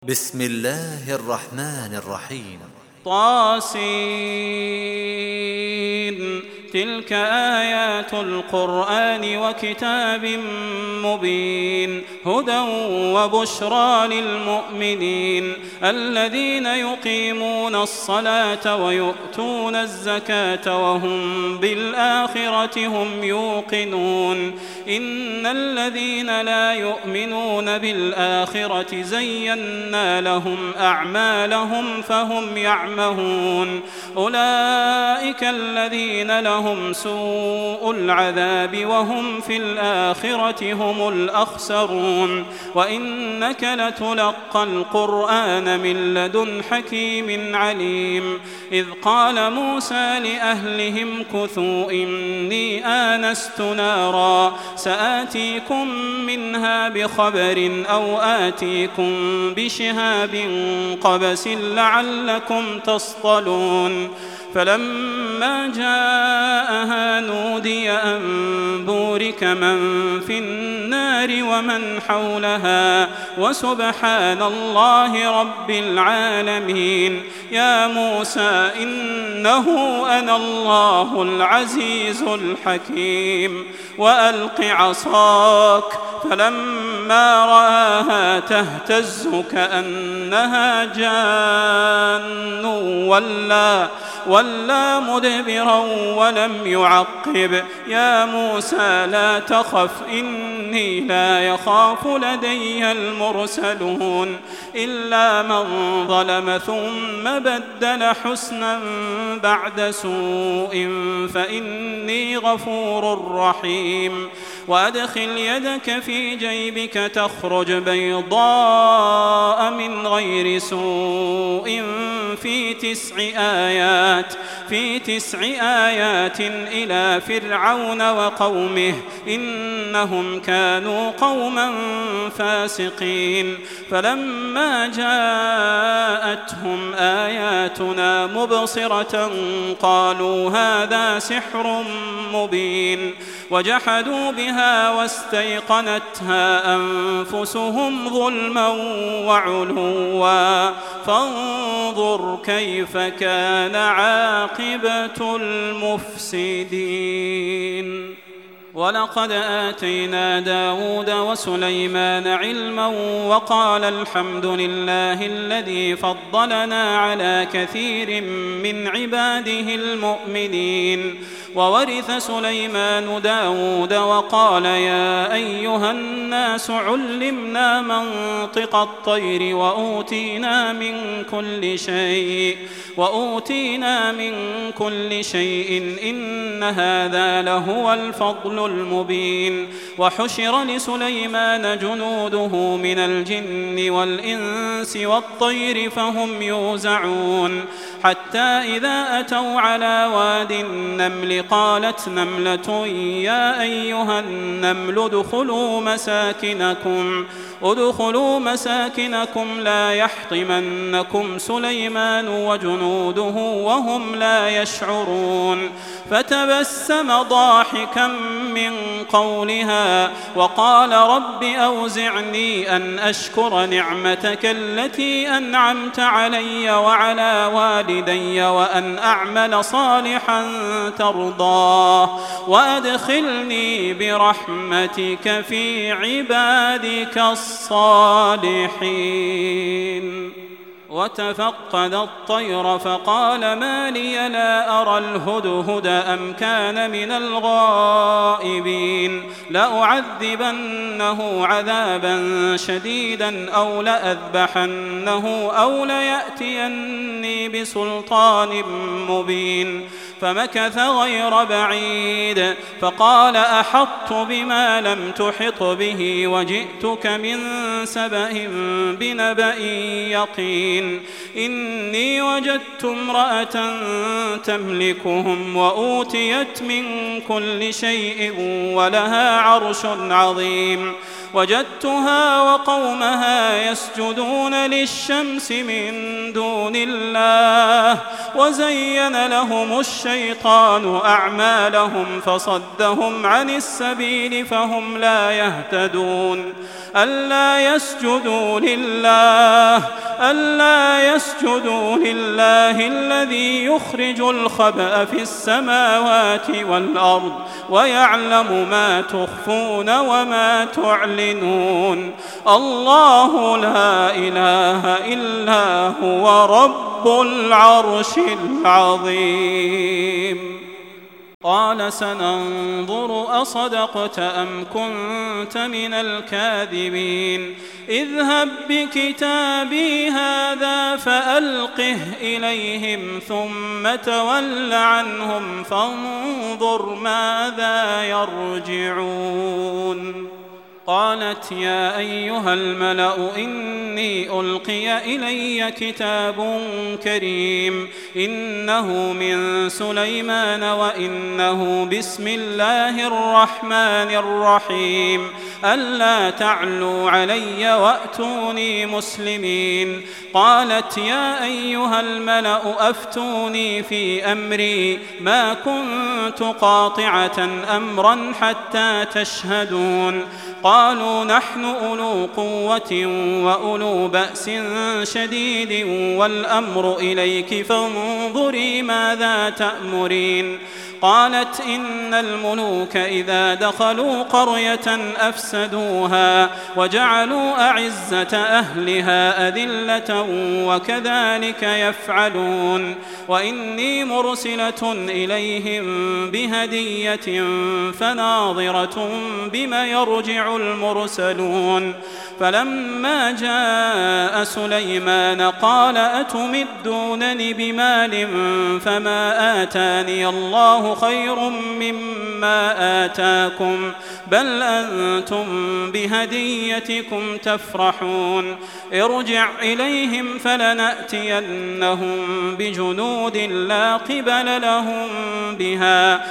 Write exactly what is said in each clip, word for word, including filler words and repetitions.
بسم الله الرحمن الرحيم. طاسين. تلك آيات القرآن وكتاب مبين هدى وبشرى للمؤمنين الذين يقيمون الصلاة ويؤتون الزكاة وهم بالآخرة هم يوقنون إن الذين لا يؤمنون بالآخرة زينا لهم أعمالهم فهم يعمهون أولئك الذين لهم هم سوء العذاب وهم في الآخرة هم الأخسرون وإنك لتلقى القرآن من لدن حكيم عليم إذ قال موسى لأهلهم كثوا إني آنست نارا سآتيكم منها بخبر أو آتيكم بشهاب قبس لعلكم تصطلون فلما جاءها نودي أن بورك من في النار ومن حولها وسبحان الله رب العالمين يا موسى إنه أنا الله العزيز الحكيم وألق عصاك فلما رآها تهتز كأنها جان ولا ولا مدبرا ولم يعقب يا موسى لا تخف إني لا يخاف لدي المرسلون إلا من ظلم ثم بدل حسنا بعد سوء فإني غفور رحيم وأدخل يدك في جيبك تخرج بيضاء من غير سوء في تسع آيات في تسع آيات إلى فرعون وقومه إنهم كانوا قوما فاسقين فلما جاءتهم آياتنا مبصرة قالوا هذا سحر مبين وجحدوا بها واستيقنتها أنفسهم ظلما وعلوا فانظر كيف كان عاقبة المفسدين ولقد آتينا داود وسليمان علما وقال الحمد لله الذي فضلنا على كثير من عباده المؤمنين وورث سليمان داود وقال يا أيها الناس علمنا منطق الطير وأوتينا من كل شيء وأوتينا من كل شيء إن هذا لهو الفضل المبين وحشر لسليمان جنوده من الجن والإنس والطير فهم يوزعون حتى إذا أتوا على واد النمل قالت نملة يا أيها النمل ادخلوا مساكنكم ادخلوا مساكنكم لا يحطمنكم سليمان وجنوده وهم لا يشعرون فتبسم ضاحكا من قولها وقال رب أوزعني أن أشكر نعمتك التي أنعمت علي وعلى والدي وأن أعمل صالحا ترضاه وأدخلني برحمتك في عبادك الصالحين وتفقد الطير فقال ما لي لا أرى الهدهد أم كان من الغائبين لأعذبنه عذابا شديدا أو لأذبحنه أو ليأتيني بسلطان مبين فمكث غير بعيد فقال أحطت بما لم تحط به وجئتك من سبأ بنبأ يقين إني وجدت امرأة تملكهم وأوتيت من كل شيء ولها عرش عظيم وجدتها وقومها يسجدون للشمس من دون الله وزين لهم الشيطان أعمالهم فصدهم عن السبيل فهم لا يهتدون ألا يسجدوا لله ألا يسجدوا لله الذي يخرج الخبأ في السماوات والأرض ويعلم ما تخفون وما تعلنون الله لا إله إلا هو رب العرش العظيم. قال سننظر أصدقت أم كنت من الكاذبين اذهب بكتابي هذا فألقه إليهم ثم تول عنهم فانظر ماذا يرجعون. قالت يا أيها الملأ إني ألقي إلي كتاب كريم إنه من سليمان وإنه بسم الله الرحمن الرحيم ألا تعلوا علي وأتوني مسلمين. قالت يا أيها الملأ أفتوني في أمري ما كنت قاطعة أمرا حتى تشهدون. قالوا نحن أولو قوة وأولو بأس شديد والأمر إليك فانظري ماذا تأمرين. قالت إن الملوك إذا دخلوا قرية أفسدوها وجعلوا أعزة أهلها أذلة وكذلك يفعلون وإني مرسلة إليهم بهدية فناظرة بما يرجع المرسلون. فلما جاء سليمان قال أتمدونني بمال فما آتاني الله خير مما آتاكم بل أنتم بهديتكم تفرحون. ارجع إليهم فلنأتينهم بجنود لا قبل لهم بها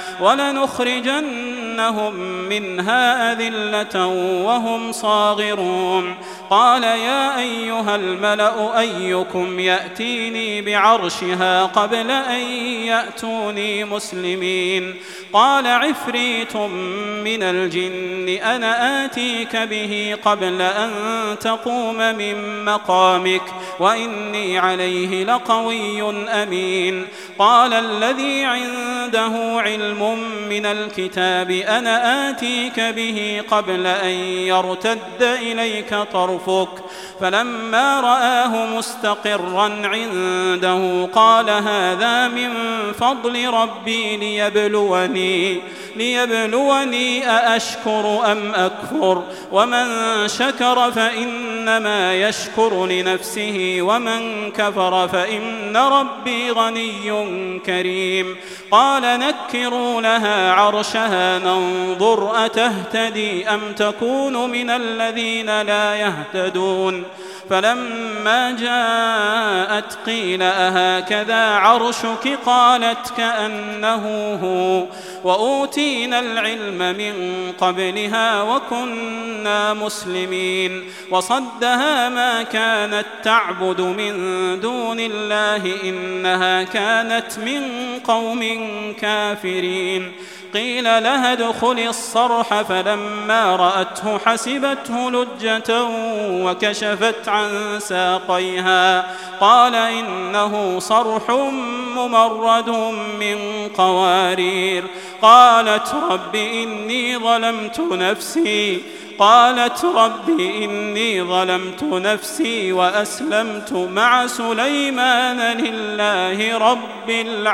ولنخرجنهم منها أذلة وهم صاغرون. قال يا أيها الملأ أيكم يأتيني بعرشها قبل أن يأتوني مسلمين. قال عفريت من الجن أنا آتيك به قبل أن تقوم من مقامك وإني عليه لقوي أمين. قال الذي عنده علم من الكتاب أنا آتيك به قبل أن يرتد إليك طرفك فلما رآه مستقرا عنده قال هذا من فضل ربي ليبلوني ليبلوني أأشكر أم أكفر ومن شكر فإنما يشكر لنفسه ومن كفر فإن ربي غني كريم. قال نكروا لها عرشها ننظر أتهتدي أم تكون من الذين لا يهتدون. فلما جاءت قيل أهكذا عرشك قالت كأنه هو وأوتينا العلم من قبلها وكنا مسلمين. وصدها ما كانت تعبد من دون الله إنها كانت من قوم كافرين. قيل لها ادخلي الصرح فلما رأته حسبته لجة وكشفت عن ساقيها قال إنه صرح ممرد من قوارير. قالت رب إني ظلمت نفسي قالت رب إني ظلمت نفسي وأسلمت مع سليمان لله رب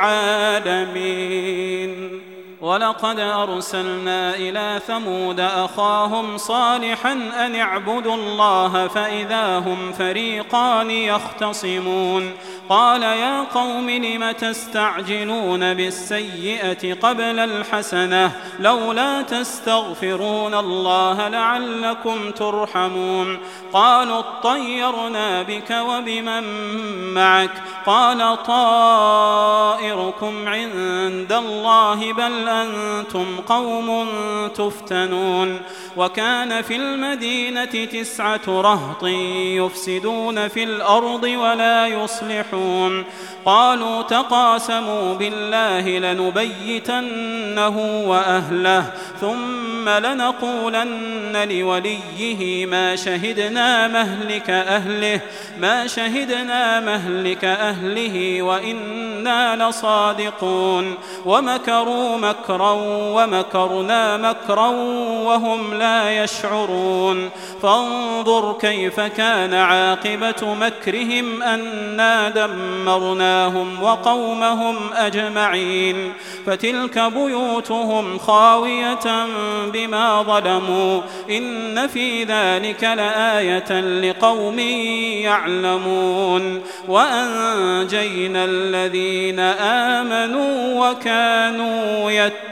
العالمين. ولقد أرسلنا إلى ثمود أخاهم صالحا أن اعبدوا الله فإذا هم فريقان يختصمون. قال يا قوم لم تستعجلون بالسيئة قبل الحسنة لولا تستغفرون الله لعلكم ترحمون. قالوا اطيرنا بك وبمن معك قال طائركم عند الله بل أنتم قوم تفتنون وكان في المدينة تسعة رهط يفسدون في الأرض ولا يصلحون قالوا تقاسموا بالله لنبيتنه وأهله ثم لنقولن لوليه ما شهدنا مهلك أهله ما شهدنا مهلك أهله وإنا لصادقون ومكروا مكرا ومكرنا مكرا وهم لا يشعرون فانظر كيف كان عاقبة مكرهم أنا دمرناهم وقومهم أجمعين فتلك بيوتهم خاوية بما ظلموا إن في ذلك لآية لقوم يعلمون وأنجينا الذين آمنوا وكانوا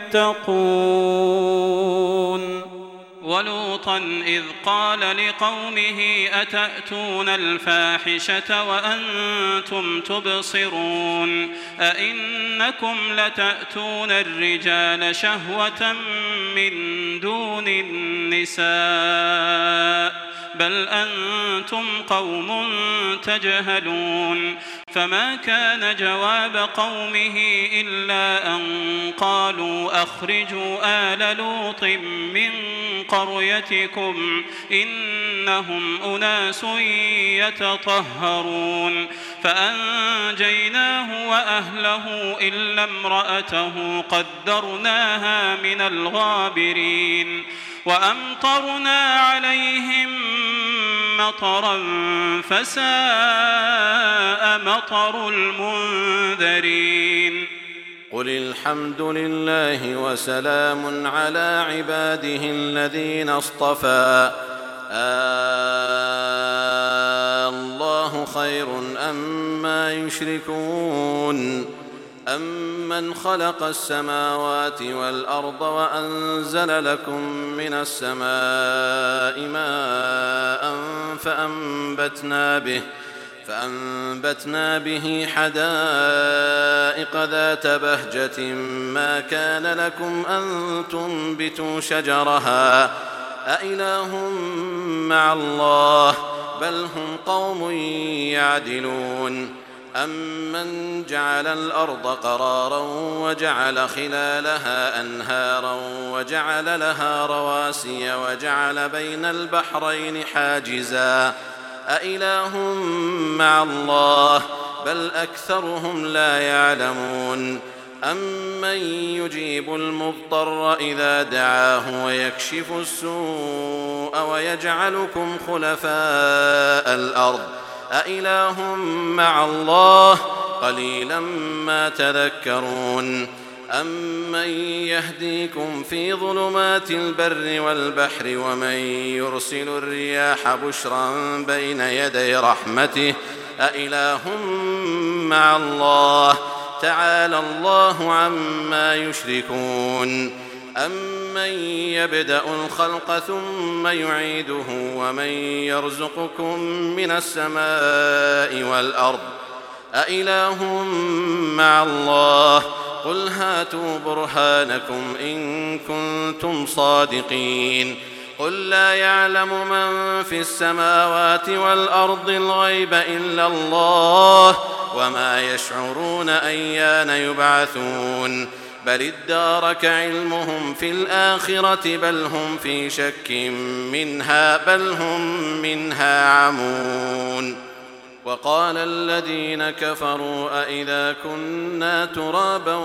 يتقون ولوطا إذ قال لقومه أتأتون الفاحشة وأنتم تبصرون أئنكم لتأتون الرجال شهوة من دون النساء بل أنتم قوم تجهلون فما كان جواب قومه إلا أن قالوا أخرجوا آل لوط من قريتكم إنهم أناس يتطهرون فأنجيناه وأهله إلا امرأته قدرناها من الغابرين وأمطرنا عليهم مطرا فساء مطر المنذرين قل الحمد لله وسلام على عباده الذين اصطفى الله خير أما يشركون أمن خلق السماوات والأرض وأنزل لكم من السماء ماء فأنبتنا به فأنبتنا به حدائق ذات بهجة ما كان لكم أن تنبتوا شجرها أإله مع الله بل هم قوم يعدلون أمن جعل الأرض قرارا وجعل خلالها أنهارا وجعل لها رواسي وجعل بين البحرين حاجزا أإله مع الله بل أكثرهم لا يعلمون أمن يجيب المضطر إذا دعاه ويكشف السوء ويجعلكم خلفاء الأرض أإله مع الله قليلا ما تذكرون أمن يهديكم في ظلمات البر والبحر ومن يرسل الرياح بشرا بين يدي رحمته أإله مع الله تعالى الله عما يشركون أمن يبدأ الخلق ثم يعيده ومن يرزقكم من السماء والأرض أإله مع الله قل هاتوا برهانكم إن كنتم صادقين قل لا يعلم من في السماوات والأرض الغيب إلا الله وما يشعرون أيان يبعثون بل ادارك علمهم في الآخرة بل هم في شك منها بل هم منها عمون وقال الذين كفروا أئذا كنا ترابا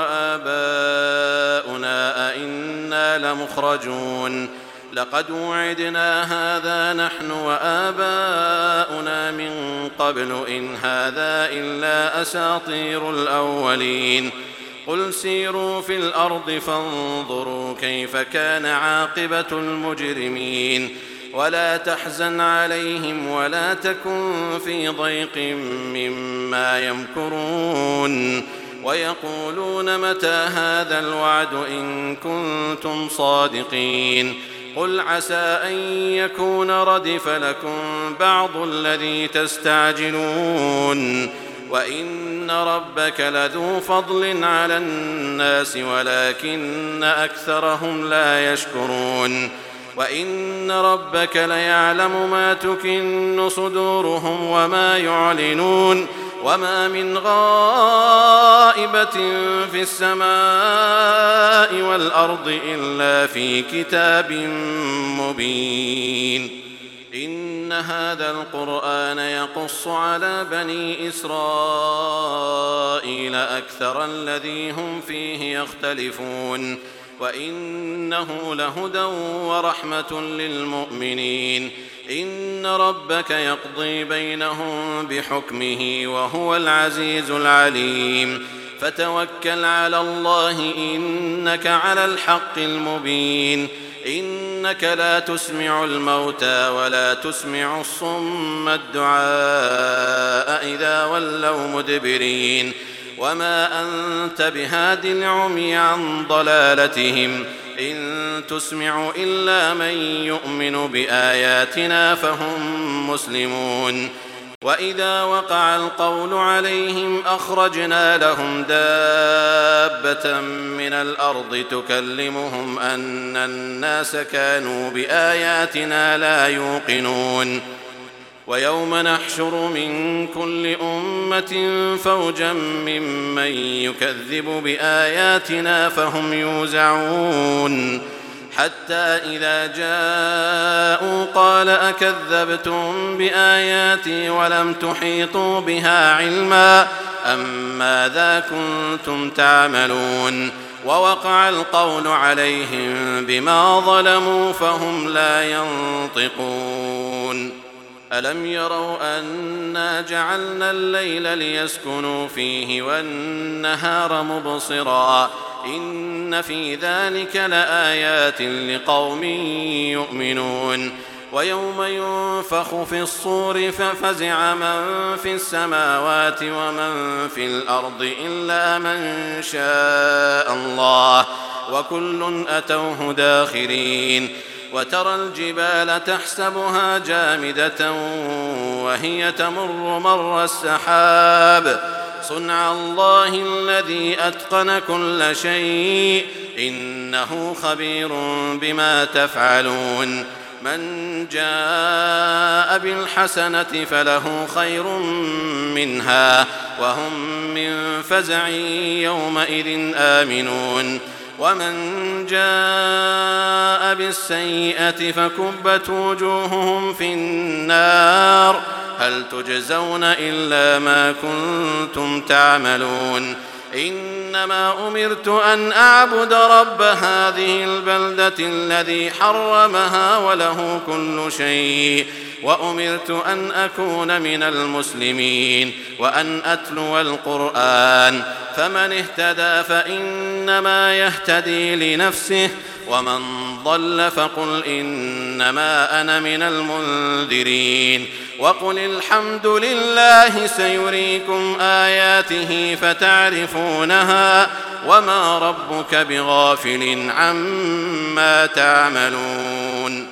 وآباؤنا أئنا لمخرجون لقد وعدنا هذا نحن وآباؤنا من قبل إن هذا إلا أساطير الأولين قل سيروا في الأرض فانظروا كيف كان عاقبة المجرمين ولا تحزن عليهم ولا تكن في ضيق مما يمكرون ويقولون متى هذا الوعد إن كنتم صادقين قل عسى أن يكون ردف لكم بعض الذي تستعجلون وإن ربك لذو فضل على الناس ولكن أكثرهم لا يشكرون وإن ربك ليعلم ما تكن صدورهم وما يعلنون وما من غائبة في السماء والأرض إلا في كتاب مبين. إن هذا القرآن يقص على بني إسرائيل أكثر الذي هم فيه يختلفون وإنه لهدى ورحمة للمؤمنين. إن ربك يقضي بينهم بحكمه وهو العزيز العليم. فتوكل على الله إنك على الحق المبين. إنك لا تسمع الموتى ولا تسمع الصم الدعاء إذا ولوا مدبرين وما أنت بهاد العمي عن ضلالتهم إن تسمع إلا من يؤمن بآياتنا فهم مسلمون. وإذا وقع القول عليهم أخرجنا لهم دابة من الأرض تكلمهم أن الناس كانوا بآياتنا لا يوقنون. ويوم نحشر من كل أمة فوجا ممن يكذب بآياتنا فهم يوزعون حتى إذا جاءوا قال أكذبتم بآياتي ولم تحيطوا بها علما أم ماذا كنتم تعملون. ووقع القول عليهم بما ظلموا فهم لا ينطقون. ألم يروا أنا جعلنا الليل ليسكنوا فيه والنهار مبصرا إن في ذلك لآيات لقوم يؤمنون. ويوم ينفخ في الصور ففزع من في السماوات ومن في الأرض إلا من شاء الله وكل أتوه داخرين. وترى الجبال تحسبها جامدة وهي تمر مر السحاب صنع الله الذي أتقن كل شيء إنه خبير بما تفعلون. من جاء بالحسنة فله خير منها وهم من فزع يومئذ آمنون. ومن جاء بالسيئة فكبت وجوههم في النار هل تجزون إلا ما كنتم تعملون. إنما أمرت أن أعبد رب هذه البلدة الذي حرمها وله كل شيء وأمرت أن أكون من المسلمين وأن أتلو القرآن فمن اهتدى فإنما يهتدي لنفسه ومن ضل فقل إنما أنا من المنذرين. وقل الحمد لله سيريكم آياته فتعرفونها وما ربك بغافل عما تعملون.